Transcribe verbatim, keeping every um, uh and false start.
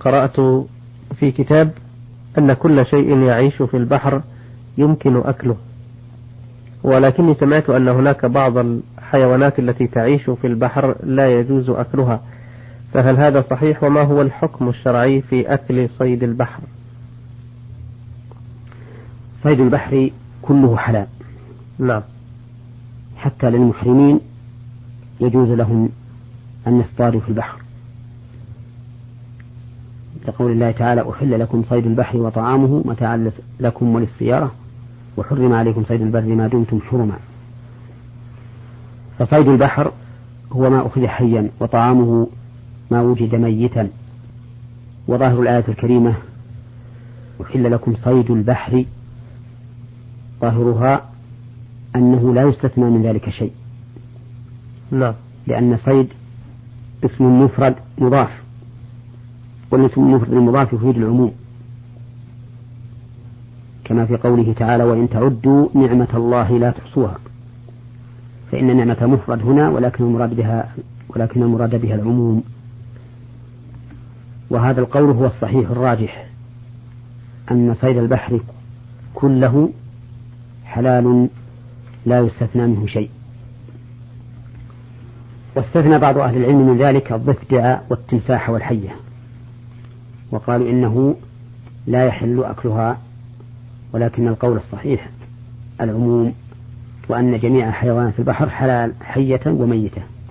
قرأت في كتاب أن كل شيء يعيش في البحر يمكن أكله، ولكني سمعت أن هناك بعض الحيوانات التي تعيش في البحر لا يجوز أكلها، فهل هذا صحيح؟ وما هو الحكم الشرعي في أكل صيد البحر؟ صيد البحر كله حلال. نعم. حتى للمحرمين يجوز لهم أن يصطادوا في البحر، لقول الله تعالى: أحل لكم صيد البحر وطعامه متاعا لكم وللسيارة وحرم عليكم صيد البر ما دمتم حرما. فصيد البحر هو ما أخذ حيا، وطعامه ما وجد ميتا. وظاهر الآية الكريمة أحل لكم صيد البحر، ظاهرها أنه لا يستثنى من ذلك شيء. لا. لأن صيد اسم مفرد مضاف، والاسم المفرد المضاف يفيد العموم، كما في قوله تعالى: وإن تعدوا نعمة الله لا تحصوها. فإن نعمة مفرد هنا، ولكن المراد بها ولكن المراد بها العموم. وهذا القول هو الصحيح الراجح، أن صيد البحر كله حلال لا يستثنى منه شيء. واستثنى بعض أهل العلم من ذلك الضفدع والتمساح والحية، وقالوا إنه لا يحل أكلها، ولكن القول الصحيح العموم، وأن جميع حيوانات البحر حلال حية وميتة.